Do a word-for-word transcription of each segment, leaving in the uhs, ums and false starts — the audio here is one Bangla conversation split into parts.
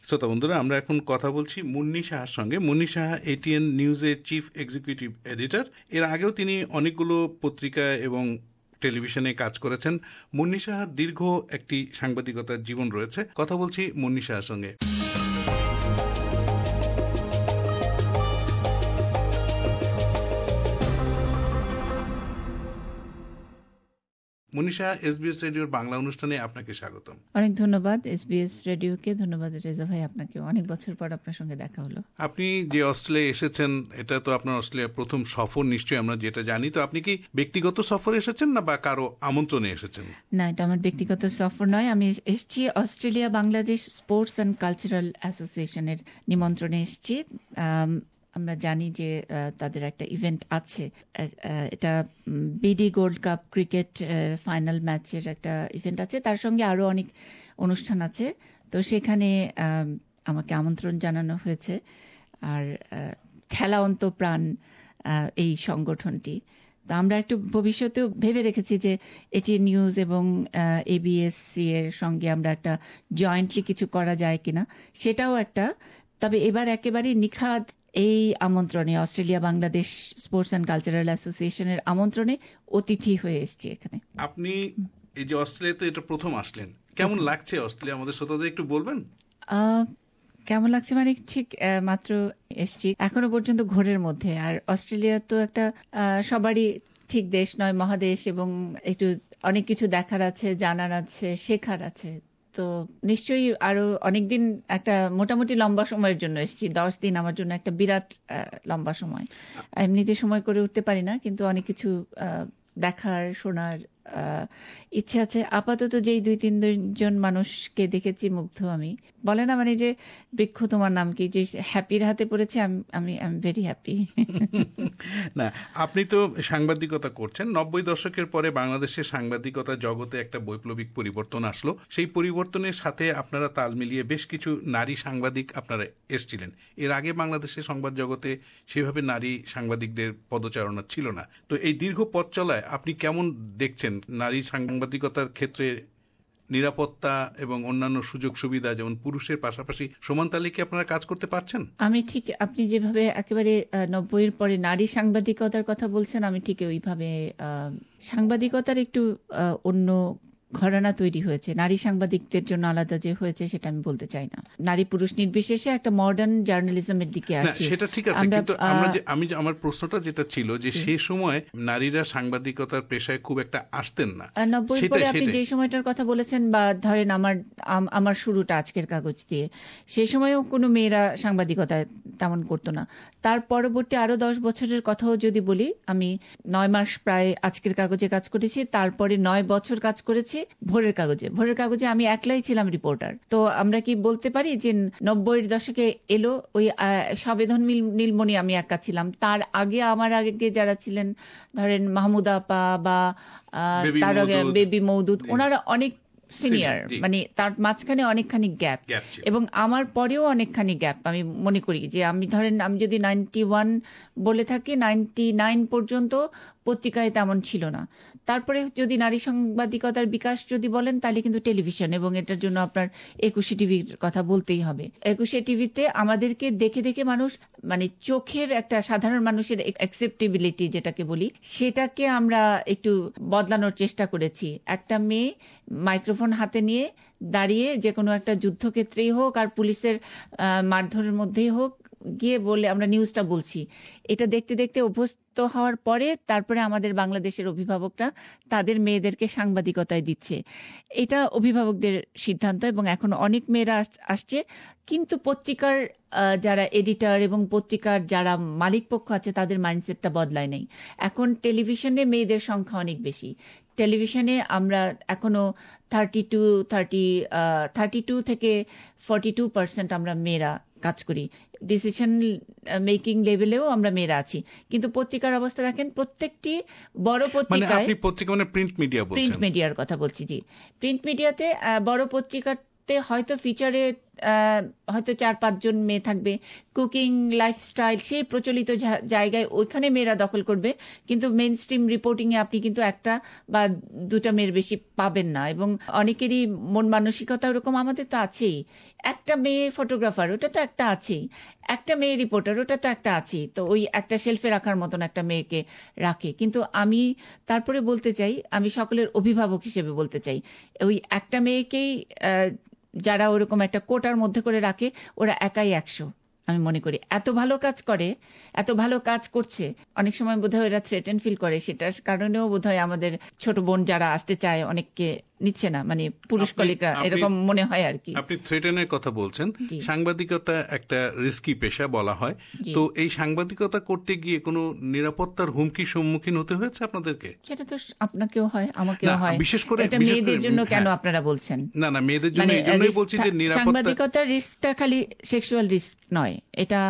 শ্রোতা বন্ধুরা, আমরা এখন কথা বলছি মুন্নি সাহার সঙ্গে। মুন্নি সাহা এটিএন নিউজের চিফ এক্সিকিউটিভ এডিটর। এর আগেও তিনি অনেকগুলো পত্রিকা এবং টেলিভিশনে কাজ করেছেন। মুন্নি সাহার দীর্ঘ একটি সাংবাদিকতার জীবন রয়েছে। কথা বলছি মুন্নি সাহার সঙ্গে। মুন্নি সাহা, এসবিএস রেডিওর বাংলা অনুষ্ঠানে আপনাকে স্বাগতম। অনেক ধন্যবাদ এসবিএস রেডিওকে, ধন্যবাদ রেজা ভাই আপনাকে। অনেক বছর পর আপনার সঙ্গে দেখা হলো। আপনি যে অস্ট্রেলিয়া এসেছেন, এটা তো আপনার অস্ট্রেলিয়ার প্রথম সফর নিশ্চয়ই, আমরা যেটা জানি। তো আপনি কি ব্যক্তিগত সফরে এসেছেন না বা কারো আমন্ত্রণে এসেছেন? না, এটা আমার ব্যক্তিগত সফর নয়। আমি এসেছি Australia Bangladesh sports and cultural অ্যাসোসিয়েশনের নিমন্ত্রণে এসেছি। আমরা জানি যে তাদের একটা ইভেন্ট আছে, এটা BD gold cup cricket final ম্যাচের একটা ইভেন্ট আছে, তার সঙ্গে আরও অনেক অনুষ্ঠান আছে। তো সেখানে আমাকে আমন্ত্রণ জানানো হয়েছে। আর খেলা অন্তঃপ্রাণ এই সংগঠনটি। তো আমরা একটু ভবিষ্যতেও ভেবে রেখেছি যে এটি নিউজ এবং এবিএসসি এর সঙ্গে আমরা একটা জয়েন্টলি কিছু করা যায় কিনা, সেটাও একটা। তবে এবার একেবারে নিখাদ এই আমন্ত্রণে, Australia Bangladesh sports and cultural অ্যাসোসিয়েশনের আমন্ত্রণে অতিথি হয়ে এসেছি এখানে। আপনি এই যে অস্ট্রেলিয়াতে এটা প্রথম আসলেন, কেমন লাগছে অস্ট্রেলিয়া? আমাদের শ্রোতাদের একটু বলবেন। কেমন লাগছে মানে ঠিক মাত্র এসেছি, এখনো পর্যন্ত ঘোরের মধ্যে। আর অস্ট্রেলিয়া তো একটা সবারই ঠিক দেশ নয়, মহাদেশ, এবং একটু অনেক কিছু দেখার আছে, জানার আছে, শেখার আছে। তো নিশ্চয়ই আরো অনেকদিন, একটা মোটামুটি লম্বা সময়ের জন্য এসেছি। দশ দিন আমার জন্য একটা বিরাট লম্বা সময়। এমনিতে সময় করে উঠতে পারি না, কিন্তু অনেক কিছু দেখার, শোনার ইচ্ছে আছে। আপাতত যেই দুই তিন জন মানুষকে দেখেছি মুগ্ধ আমি। বলে না মানে যে বৃক্ষ তোমার নাম কি, যে হ্যাপির হাতে পড়েছে, আমি আই এম ভেরি হ্যাপি। না, আপনি তো সাংবাদিকতা করছেন। নব্বই দশকের পরে বাংলাদেশের সাংবাদিকতা জগতে একটা বৈপ্লবিক পরিবর্তন আসলো। সেই পরিবর্তনের সাথে আপনারা তাল মিলিয়ে বেশ কিছু নারী সাংবাদিক আপনারা এসেছিলেন। এর আগে বাংলাদেশের সংবাদ জগতে সেভাবে নারী সাংবাদিকদের পদচারণা ছিল না। তো এই দীর্ঘ পথ চলায় আপনি কেমন দেখছেন নারী সাংবাদিকতার ক্ষেত্রে নিরাপত্তা এবং অন্যান্য সুযোগ সুবিধা, যেমন পুরুষের পাশাপাশি সমান তালিকে আপনারা কাজ করতে পারছেন? আমি ঠিক আপনি যেভাবে একেবারে নব্বইয়ের পরে নারী সাংবাদিকতার কথা বলছেন, আমি ঠিক ওইভাবে সাংবাদিকতার একটু অন্য ঘরানা তৈরি হয়েছে। নারী সাংবাদিকদের জন্য আলাদা যে হয়েছে সেটা আমি বলতে চাই না। নারী পুরুষ নির্বিশেষে একটা মডার্ন জার্নালিজমের দিকে আসছে, সেটা ঠিক আছে। কিন্তু আমি আমার প্রশ্নটা যেটা ছিল যে সেই সময় নারীরা সাংবাদিকতার পেশায় খুব একটা আসতেন না। নব্বই পরে আপনি যে সময়টার কথা বলেছেন, বা ধরেন আমার আমার শুরুটা আজকের কাগজ দিয়ে, সেই সময়ও কোনো মেয়েরা সাংবাদিকতা তেমন করতো না। তার পরবর্তী আরো দশ বছরের কথাও যদি বলি, আমি নয় মাস প্রায় আজকের কাগজে কাজ করেছি, তারপরে নয় বছর কাজ করেছি ভোরের কাগজে। ভোরের কাগজে আমি একলাই ছিলাম রিপোর্টার। তো আমরা কি বলতে পারি যে নব্বইয়ের দশকে এলো ওই সবেধন নীলমণি, আমি একা ছিলাম। তার আগে আমার আগে যারা ছিলেন, ধরেন মাহমুদা আপা বা তার আগে বেবি মৌদুদ, ওনারা অনেক সিনিয়র, মানে তার মাঝখানে অনেকখানি গ্যাপ, এবং আমার পরেও অনেকখানি গ্যাপ। আমি মনে করি যে আমি ধরেন আমি যদি নাইনটি ওয়ান বলে থাকি, নাইনটি নাইন পর্যন্ত পত্রিকায় তেমন ছিল না। তারপরে যদি নারী সাংবাদিকতার বিকাশ যদি বলেন, তাহলে কিন্তু টেলিভিশন, এবং এটার জন্য আপনার একুশে টিভির কথা বলতেই হবে। একুশে টিভিতে আমাদেরকে দেখে দেখে মানুষ, মানে চোখের একটা সাধারণ মানুষের অ্যাকসেপ্টেবিলিটি যেটাকে বলি, সেটাকে আমরা একটু বদলানোর চেষ্টা করেছি। একটা মেয়ে মাইক্রোফোন হাতে নিয়ে দাঁড়িয়ে যে কোনো একটা যুদ্ধক্ষেত্রেই হোক আর পুলিশের মারধরের মধ্যেই হোক, গিয়ে বলে আমরা নিউজটা বলছি। এটা দেখতে দেখতে অভ্যস্ত হওয়ার পরে তারপরে আমাদের বাংলাদেশের অভিভাবকরা তাদের মেয়েদেরকে সাংবাদিকতায় দিচ্ছে। এটা অভিভাবকদের সিদ্ধান্ত, এবং এখন অনেক মেয়েরা আসছে। কিন্তু পত্রিকার যারা এডিটর এবং পত্রিকার যারা মালিক পক্ষ আছে, তাদের মাইন্ডসেটটা বদলায় নেই। এখন টেলিভিশনে মেয়েদের সংখ্যা অনেক বেশি। টেলিভিশনে আমরা এখনো thirty two thirty thirty two থেকে ফর্টি টু পার্সেন্ট আমরা মেয়েরা কাজ করি। ডিসিশন মেকিং লেভেলেও আমরা মেয়েরা আছি। কিন্তু পত্রিকার অবস্থা দেখেন, প্রত্যেকটি বড় পত্রিকায়, প্রিন্ট মিডিয়া প্রিন্ট মিডিয়ার কথা বলছি, জি, প্রিন্ট মিডিয়াতে বড় পত্রিকাতে হয়তো ফিচারে আহ, হয়তো চার পাঁচজন মেয়ে থাকবে, কুকিং, লাইফস্টাইল, সেই প্রচলিত জা- জায়গায় ওইখানে মেয়েরা দখল করবে, কিন্তু মেইন স্ট্রিম রিপোর্টিংয়ে আপনি কিন্তু একটা বা দুটা মেয়ের বেশি পাবেন না। এবং অনেকেরই মন মানসিকতা ওরকম, আমাদের তো আছেই, একটা মেয়ে ফটোগ্রাফার ওটা তো একটা আছেই, একটা মেয়ে রিপোর্টার ওটা তো একটা আছেই, তো ওই একটা শেলফে রাখার মতন একটা মেয়েকে রাখে। কিন্তু আমি তারপরে বলতে চাই, আমি সকলের অভিভাবক হিসেবে বলতে চাই, ওই একটা মেয়েকেই আহ, যারা ওরকম একটা কোটার মধ্যে করে রাখে, ওরা একাই একশো। আমি মনে করি এত ভালো কাজ করে, এত ভালো কাজ করছে, অনেক সময় বোধহয় এরা থ্রেটেন ফিল করে, সেটার কারণেও বোধহয় আমাদের ছোট বোন যারা আসতে চায় অনেককে নিচ্ছে না, মানে পুরুষ আপনি- কলিগরা, আপনি- এরকম মনে হয় আর কি। আপনি থ্রেটেনের কথা বলছেন। জি। সাংবাদিকতা একটা রিস্কি পেশা বলা হয়, জি। তো এই সাংবাদিকতা করতে গিয়ে কোনো নিরাপত্তার হুমকির সম্মুখীন হতে হয়েছে আপনাদেরকে? সেটা তো আপনাকেও হয়, আমাকেও না, হয়। বিশেষ করে- এটা বিশেষ মেয়েদের করে- জন্য কেন হ্যাঁ। আপনারা বলছেন? না না, মেয়েদের জন্য মানে এই জন্যই risk বলছি যে থা- নিরাপত্তা। সাংবাদিকতার রিস্কটা খালি সেক্সুয়াল রিস্ক নয়, এটা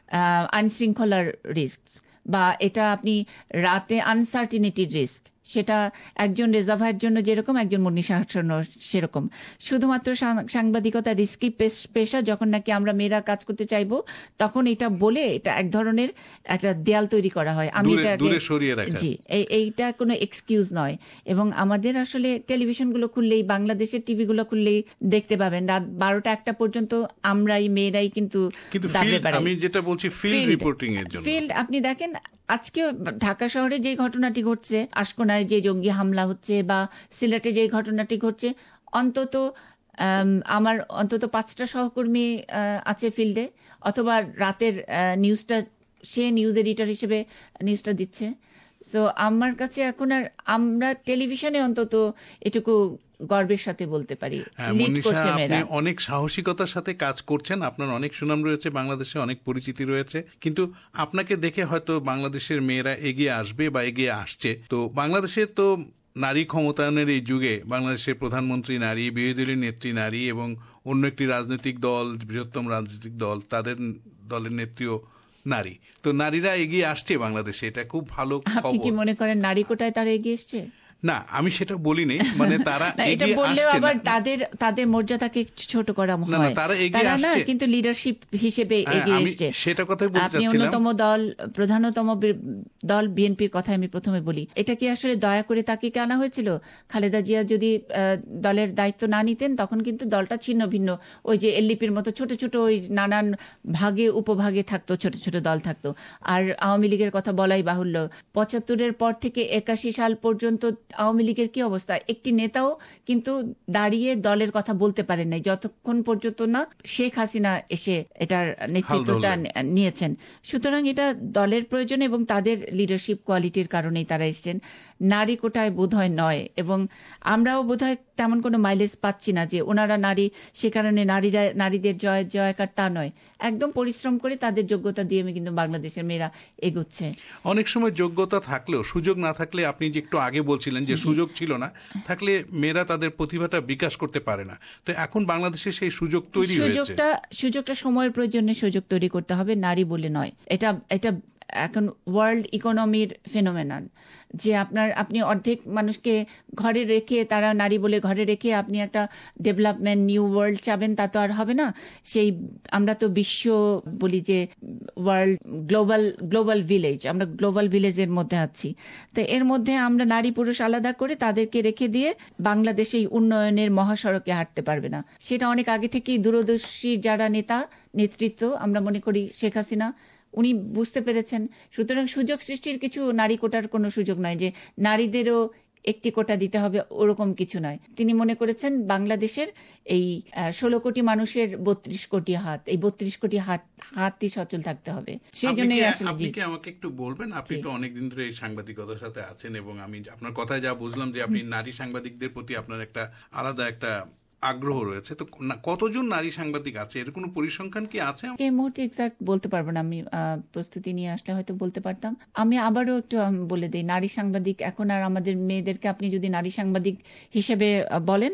আইন শৃঙ্খলার রিস্ক, বা এটা আপনি রাতে আনসার্টিনিটির রিস্ক, সেটা একজন রেজা ভাইয়ের জন্য যেরকম, একজন মুন্নি সাহার জন্য সেরকম। শুধুমাত্র সাং- সাংবাদিকতা রিস্কি পেশা, যখন নাকি আমরা মেয়েরা কাজ করতে চাইবো, তখন এটা বলে এটা এক ধরনের একটা দেয়াল তৈরি করা হয়। আমি দূরে- এটাকে- দূরে সরিয়ে রাখা। জি, এই- এইটা কোনো এক্সকিউজ নয়। এবং আমাদের আসলে টেলিভিশনগুলো খুললেই, বাংলাদেশের টিভিগুলো খুললেই দেখতে পাবেন রাত বারোটা একটা পর্যন্ত আমরাই মেয়েরাই কিন্তু কিন্তু দাবড়ে field- বেড়াই। আমি যেটা বলছি ফিল্ড Field- রিপোর্টিং এর জন্য। ফিল্ড আপনি দেখেন, আজকে ঢাকা শহরে যে ঘটনাটি ঘটছে, আশকোনায় যে জঙ্গি হামলা হচ্ছে, বা সিলেটে যে ঘটনাটি ঘটছে, অন্তত আম, আমার অন্তত পাঁচটা সহকর্মী আহ, আছে ফিল্ডে, অথবা রাতের আহ, নিউজটা সে নিউজ এডিটর হিসেবে নিউজটা দিচ্ছে। সো আমার কাছে এখন আর, আমরা টেলিভিশনে অন্তত এটুকু গর্বের সাথে বলতে পারি, হ্যাঁ, লিড মনীষা, করছে আপনি মেয়েরা। অনেক সাহসিকতার সাথে কাজ করছেন, আপনার অনেক সুনাম রয়েছে বাংলাদেশে, অনেক পরিচিতি রয়েছে, কিন্তু আপনাকে দেখে হয়তো বাংলাদেশের মেয়েরা এগিয়ে আসবে বা এগিয়ে আসছে। তো বাংলাদেশে তো নারী ক্ষমতায়নের এই যুগে বাংলাদেশের প্রধানমন্ত্রী নারী, বিরোধী দলের নেত্রী নারী, এবং অন্য একটি রাজনৈতিক দল, বৃহত্তম রাজনৈতিক দল, তাদের দলের নেত্রীও নারী। তো নারীরা এগিয়ে আসছে বাংলাদেশে, এটা খুব ভালো আপনি কি খবর। মনে করেন নারী কোটায় তারা এগিয়ে এসছে? না, আমি সেটা বলিনি, মানে তারা না, এটা এগিয়ে বললেও আসছে আবার না। তাদের তাদের মর্যাদাকে ছোট করা না, না, হয়। তারা এগিয়ে তারা না, আসছে। কিন্তু লিডারশিপ হিসেবে হ্যাঁ, এগিয়ে আমি এসছে। সেটা কথাই বলতে আপনি চাচ্ছিলাম। অন্যতম দল, প্রধানতম বি- দল বিএনপির কথা আমি প্রথমে বলি। এটা কি আসলে দয়া করে তাকে কে আনা হয়েছিল? খালেদা জিয়া যদি আহ, দলের দায়িত্ব না নিতেন, তখন কিন্তু দলটা ছিন্ন ভিন্ন, ওই যে এলডিপির মতো ছোট ছোট ওই নানান ভাগে উপভাগে থাকতো, ছোট ছোট দল থাকতো। আর আওয়ামী লীগের কথা বলাই বাহুল্য, পঁচাত্তরের পর থেকে একাশি সাল পর্যন্ত আওয়ামী লীগের কি অবস্থা, একটি নেতাও কিন্তু দাঁড়িয়ে দলের কথা বলতে পারেন নাই, যতক্ষণ পর্যন্ত না শেখ হাসিনা এসে এটার নেতৃত্বটা হাল ধরলেন। নিয়েছেন। সুতরাং এটা দলের প্রয়োজন এবং তাদের লিডারশিপ কোয়ালিটির কারণেই তারা এসেছেন, নারী কোটায় বোধহয় নয়। এবং আমরাও বোধহয় তেমন কোনো মাইলেজ পাচ্ছি না যে ওনারা নারী, সে কারণে নারীরা, নারীদের জয় জয়কার, তা নয়। একদম পরিশ্রম করে তাদের যোগ্যতা দিয়ে আমি কিন্তু বাংলাদেশের মেয়েরা এগোচ্ছে। অনেক সময় যোগ্যতা থাকলেও সুযোগ না থাকলে, আপনি যে একটু আগে বলছিলেন যে সুযোগ ছিল না, থাকলে মেয়েরা তাদের প্রতিভাটা বিকাশ করতে পারে না। তো এখন বাংলাদেশে সেই সুযোগ তৈরি হয়েছে। সুযোগটা সুযোগটা সময়ের প্রয়োজনে সুযোগ তৈরি করতে হবে, নারী বলে নয়। এটা এটা এখন ওয়ার্ল্ড ইকোনমির ফেনোমেনন, যে আপনার আপনি অর্ধেক মানুষকে ঘরে রেখে, তারা নারী বলে ঘরে রেখে আপনি একটা ডেভেলপমেন্ট নিউ ওয়ার্ল্ড চাবেন, তা তো আর হবে না। সেই আমরা তো বিশ্ব বলি যে ওয়ার্ল্ড গ্লোবাল গ্লোবাল ভিলেজ, আমরা গ্লোবাল ভিলেজের মধ্যে আছি। তো এর মধ্যে আমরা নারী পুরুষ আলাদা করে তাদেরকে রেখে দিয়ে বাংলাদেশ এই উন্নয়নের মহাসড়কে হাঁটতে পারবে না। সেটা অনেক আগে থেকেই দূরদর্শী যারা নেতা, নেতৃত্ব, আমরা মনে করি শেখ হাসিনা, উনি বুঝতে পেরেছেন। সুতরাং সুযোগ সৃষ্টির কিছু নারী কোটার কোনো সুযোগ নয় যে নারীদেরও একটি কোটা দিতে হবে, ওরকম কিছু নয়। তিনি মনে করেছেন বাংলাদেশের এই ষোলো কোটি মানুষের বত্রিশ কোটি হাত, এই বত্রিশ কোটি হাত হাতই সচল থাকতে হবে। সেই আপনি জন্যই কি- আসলে আপনি জি। কি আমাকে একটু বলবেন, আপনি জি। তো অনেকদিন ধরে এই সাংবাদিকতার সাথে আছেন, এবং আমি আপনার কথায় যা বুঝলাম যে আপনি নারী সাংবাদিকদের প্রতি আপনার একটা আলাদা একটা আগ্রহ রয়েছে। তো না- কতজন নারী সাংবাদিক আছে, এর কোনো পরিসংখ্যান কি আছে? এই মুহূর্তে এক্সাক্ট বলতে পারবো না, আমি আহ, প্রস্তুতি নিয়ে আসলে হয়তো বলতে পারতাম। আমি আবারও একটু আম, বলে দিই, নারী সাংবাদিক এখন আর আমাদের মেয়েদেরকে আপনি যদি নারী সাংবাদিক হিসেবে আহ, বলেন,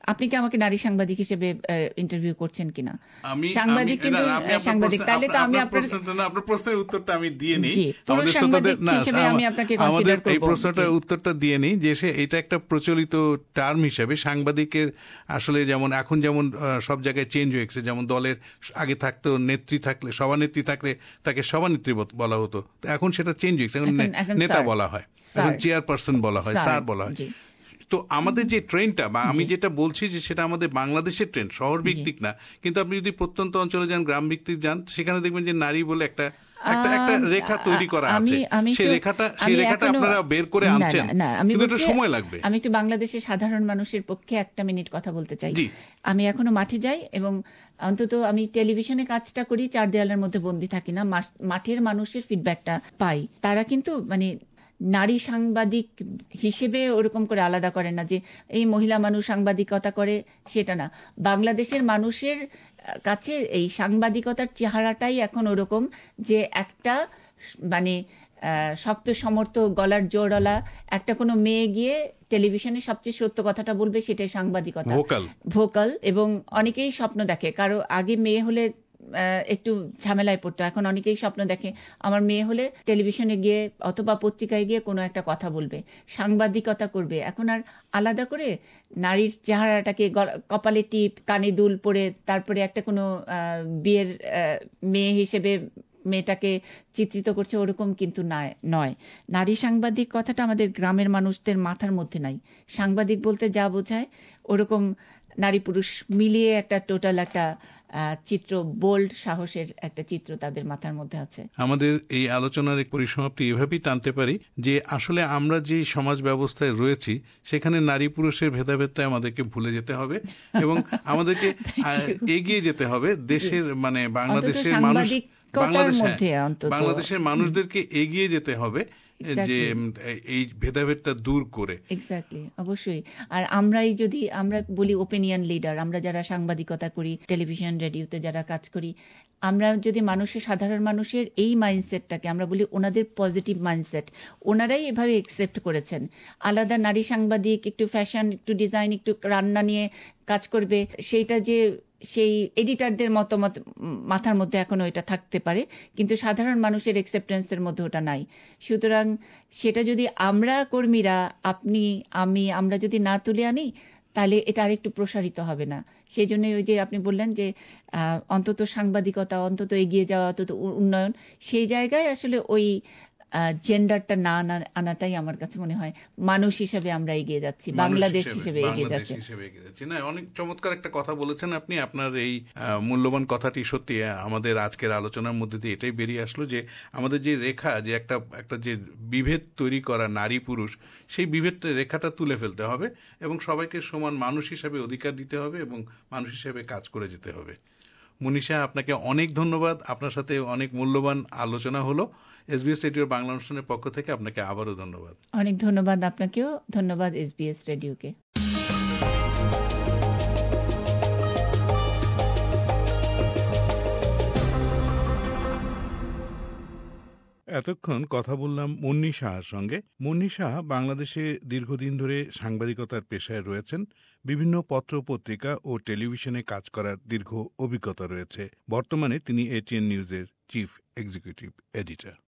আপনি কি আমাকে নারী সাংবাদিক হিসেবে ইন্টারভিউ করছেন কিনা? আমি সাংবাদিক আমি- কিন্তু না, আমি আপনার সাংবাদিক, প্রশ্ন- তাহলে তো আমি আপনার আপনার প্রশ্নটা না, আপনার প্রশ্নের উত্তরটা আমি দিয়ে নিই। জি, পুরুষ আমাদের সাংবাদিক শ্রোতাদের- না, হিসেবে আমি আমা- আপনাকে আমাদের consider এই করব। প্রশ্নটার জি। উত্তরটা দিয়ে নিই যে সে এটা একটা প্রচলিত টার্ম হিসেবে সাংবাদিকের আসলে যেমন এখন যেমন আহ, সব জায়গায় চেঞ্জ হয়ে গেছে, যেমন দলের আগে থাকতো নেত্রী থাকলে সভানেত্রী থাকলে তাকে সভানেত্রী বল- বলা হতো, তো এখন সেটা চেঞ্জ হয়ে গেছে, এখন এখন- নে- এখন নেতা স্যার। বলা হয়, স্যার। এখন চেয়ারপারসন বলা হয়, স্যার, স্যার বলা হয়। জি। তো আমাদের যে ট্রেনটা বা আমি জি। যেটা বলছি যে সেটা আমাদের বাংলাদেশের ট্রেন, শহর ভিত্তিক না, কিন্তু আপনি যদি প্রত্যন্ত অঞ্চলে যান, গ্রাম ভিত্তিক যান, সেখানে দেখবেন যে নারী বলে একটা একটা একটা আম, রেখা তৈরি করা আমি- আছে। আমি সেই একটু- রেখাটা আমি সেই রেখাটা এখনো- আপনারা বের করে না, আনছেন, না, না, আমি কিন্তু একটু বলছি, সময় লাগবে। আমি একটু বাংলাদেশের সাধারণ মানুষের পক্ষে একটা মিনিট কথা বলতে চাই। জি। আমি এখনো মাঠে যাই এবং অন্তত আমি টেলিভিশনে কাজটা করি, চার দেয়ালের মধ্যে বন্দি থাকি না, মাস- মাঠের মানুষের ফিডব্যাকটা পাই। তারা কিন্তু মানে নারী সাংবাদিক হিসেবে ওরকম করে আলাদা করেন না যে এই মহিলা মানুষ সাংবাদিকতা করে, সেটা না। বাংলাদেশের মানুষের কাছে এই সাংবাদিকতার চেহারাটাই এখন ওরকম যে একটা মানে আহ, শক্ত সমর্থ গলার জোরওয়ালা একটা কোনো মেয়ে গিয়ে টেলিভিশনে সবচেয়ে সত্য কথাটা বলবে, সেটাই সাংবাদিকতা। ভোকাল ভোকাল এবং অনেকেই স্বপ্ন দেখে, কারো আগে মেয়ে হলে আহ, একটু ঝামেলায় পড়তো, এখন অনেকেই স্বপ্ন দেখে আমার মেয়ে হলে টেলিভিশনে গিয়ে অথবা পত্রিকায় গিয়ে কোনো একটা কথা বলবে, সাংবাদিকতা করবে। এখন আর আলাদা করে নারীর চেহারাটাকে গলা- কপালে টিপ, কানে দুল পরে তারপরে একটা কোনো আহ, বিয়ের আহ, মেয়ে হিসেবে মেয়েটাকে চিত্রিত করছে, ওরকম কিন্তু না- নয়। নারী সাংবাদিক কথাটা আমাদের গ্রামের মানুষদের মাথার মধ্যে নাই। সাংবাদিক বলতে যা বোঝায় ওরকম নারী পুরুষ মিলিয়ে একটা টোটাল একটা আহ, চিত্র, বোল্ড সাহসের একটা চিত্র তাদের মাথার মধ্যে আছে। আমাদের এই আলোচনার এক পরিসমাপ্তি এভাবেই টানতে পারি যে আসলে আমরা যে সমাজ ব্যবস্থায় রয়েছি সেখানে নারী পুরুষের ভেদাভেদটা আমাদেরকে ভুলে যেতে হবে এবং আমাদেরকে আহ, এগিয়ে যেতে হবে দেশের মানে বাংলাদেশের মানুষ সাংবাদিকতার বাংলাদেশ হ্যাঁ, মধ্যে অন্তত। বাংলাদেশের মানুষদেরকে এগিয়ে যেতে হবে যে Exactly. উম, এই ভেদাভেদটা দূর করে। এক্স্যাক্টলি, অবশ্যই। আর আমরাই যদি আমরা বলি ওপিনিয়ন লিডার, আমরা যারা সাংবাদিকতা করি, টেলিভিশন রেডিওতে যারা কাজ করি, আমরা যদি মানুষের সাধারণ মানুষের এই মাইন্ডসেটটাকে আমরা বলি ওনাদের পজিটিভ মাইন্ডসেট, ওনারাই এভাবে একসেপ্ট করেছেন। আলাদা নারী সাংবাদিক একটু ফ্যাশন, একটু ডিজাইন, একটু রান্না নিয়ে কাজ করবে, সেইটা যে সেই এডিটারদের মতামত মাথার মধ্যে এখনো এটা থাকতে পারে, কিন্তু সাধারণ মানুষের অ্যাকসেপ্টেন্সের মধ্যে ওটা নাই। সুতরাং সেটা যদি আমরা কর্মীরা, আপনি, আমি, আমরা যদি না তুলে আনি, তাহলে এটা আরেকটু প্রসারিত হবে না। সেই জন্য ওই যে আপনি বললেন যে আহ, অন্তত সাংবাদিকতা, অন্তত এগিয়ে যাওয়া, অন্তত উন্নয়ন, সেই জায়গায় আসলে ওই জেন্ডারটা না আনা- আনাটাই আমার কাছে মনে হয় মানুষ হিসেবে আমরা এগিয়ে যাচ্ছি, মানুষ বাংলাদেশ হিসেবে এগিয়ে বাংলাদেশ যাচ্ছে। হিসেবে এগিয়ে যাচ্ছি। না, অনেক চমৎকার একটা কথা বলেছেন আপনি। আপনার এই আহ, মূল্যবান কথাটি সত্যি আহ, আমাদের আজকের আলোচনার মধ্যে দিয়ে এটাই বেরিয়ে আসলো যে আমাদের যে রেখা, যে একটা একটা যে বিভেদ তৈরি করা নারী পুরুষ, সেই বিভেদ রেখাটা তুলে ফেলতে হবে এবং সবাইকে সমান মানুষ হিসেবে অধিকার দিতে হবে এবং মানুষ হিসেবে কাজ করে যেতে হবে। মনীষা, আপনাকে অনেক ধন্যবাদ। আপনার সাথে অনেক মূল্যবান আলোচনা হলো। এসবিএস রেডিওর বাংলা অনুষ্ঠানের পক্ষ থেকে আপনাকে আবারও ধন্যবাদ। অনেক ধন্যবাদ আপনাকেও, ধন্যবাদ এসবিএস রেডিওকে। এতক্ষণ কথা বললাম মুন্নি সাহার সঙ্গে। মুন্নি সাহা বাংলাদেশে দীর্ঘদিন ধরে সাংবাদিকতার পেশায় রয়েছেন। বিভিন্ন পত্র পত্রিকা ও টেলিভিশনে কাজ করার দীর্ঘ অভিজ্ঞতা রয়েছে। বর্তমানে তিনি এটিএন নিউজের চিফ এক্সিকিউটিভ এডিটর।